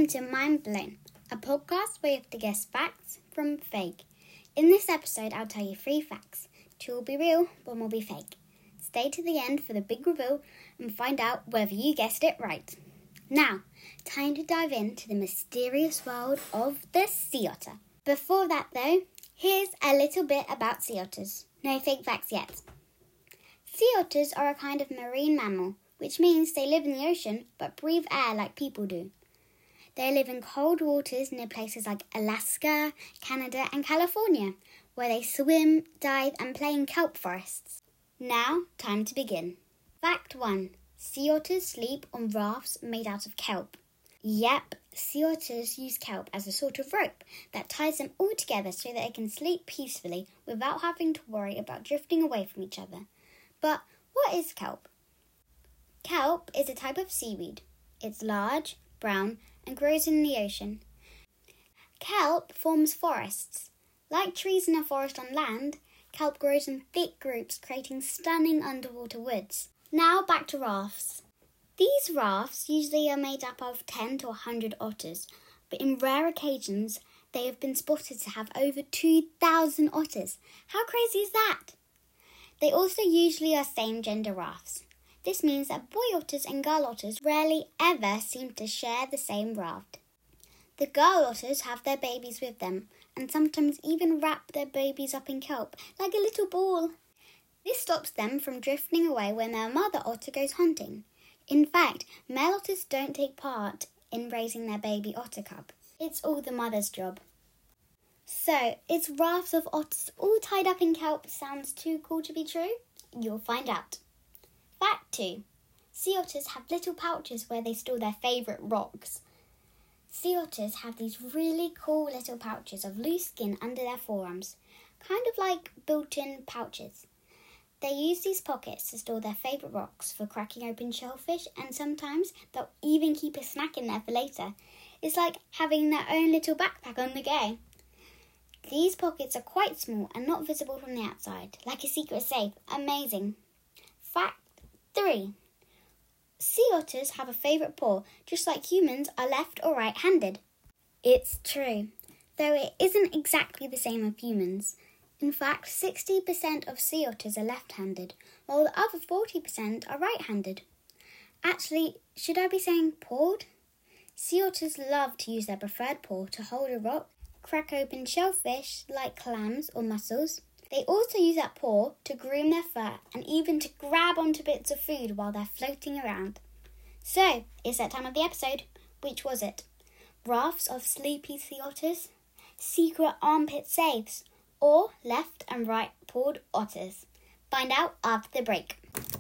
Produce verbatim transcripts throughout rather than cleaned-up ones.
to Mind Blown, a podcast where you have to guess facts from fake. In this episode, I'll tell you three facts. Two will be real, one will be fake. Stay to the end for the big reveal and find out whether you guessed it right. Now, time to dive into the mysterious world of the sea otter. Before that though, here's a little bit about sea otters. No fake facts yet. Sea otters are a kind of marine mammal, which means they live in the ocean but breathe air like people do. They live in cold waters near places like Alaska, Canada and California, where they swim, dive and play in kelp forests. Now, time to begin. Fact one. Sea otters sleep on rafts made out of kelp. Yep, sea otters use kelp as a sort of rope that ties them all together so that they can sleep peacefully without having to worry about drifting away from each other. But what is kelp? Kelp is a type of seaweed. It's large, brown, and grows in the ocean. Kelp forms forests. Like trees in a forest on land, kelp grows in thick groups, creating stunning underwater woods. Now back to rafts. These rafts usually are made up of ten to one hundred otters, but in rare occasions, they have been spotted to have over two thousand otters. How crazy is that? They also usually are same-gender rafts. This means that boy otters and girl otters rarely ever seem to share the same raft. The girl otters have their babies with them and sometimes even wrap their babies up in kelp like a little ball. This stops them from drifting away when their mother otter goes hunting. In fact, male otters don't take part in raising their baby otter cub. It's all the mother's job. So, is rafts of otters all tied up in kelp sounds too cool to be true? You'll find out. Fact two. Sea otters have little pouches where they store their favourite rocks. Sea otters have these really cool little pouches of loose skin under their forearms, kind of like built-in pouches. They use these pockets to store their favourite rocks for cracking open shellfish, and sometimes they'll even keep a snack in there for later. It's like having their own little backpack on the go. These pockets are quite small and not visible from the outside, like a secret safe. Amazing. Fact three. Sea otters have a favourite paw, just like humans are left or right-handed. It's true, though it isn't exactly the same as humans. In fact, sixty percent of sea otters are left-handed, while the other forty percent are right-handed. Actually, should I be saying pawed? Sea otters love to use their preferred paw to hold a rock, crack open shellfish like clams or mussels. They also use that paw to groom their fur and even to grab onto bits of food while they're floating around. So, it's that time of the episode. Which was it? Rafts of sleepy sea otters? Secret armpit safes? Or left and right pawed otters? Find out after the break.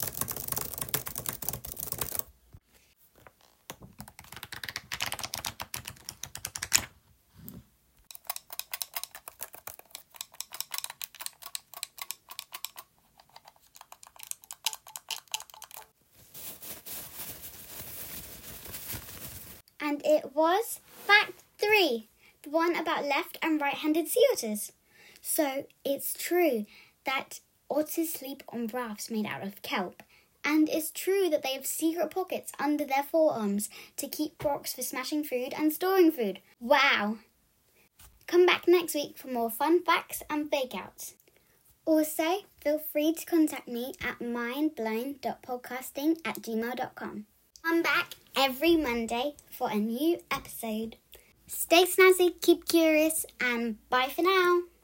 And it was fact three, the one about left and right-handed sea otters. So it's true that otters sleep on rafts made out of kelp, and it's true that they have secret pockets under their forearms to keep rocks for smashing food and storing food. Wow! Come back next week for more fun facts and fake-outs. Also, feel free to contact me at mindblown dot podcasting at gmail dot com. Come back every Monday for a new episode. Stay snazzy, keep curious, and bye for now.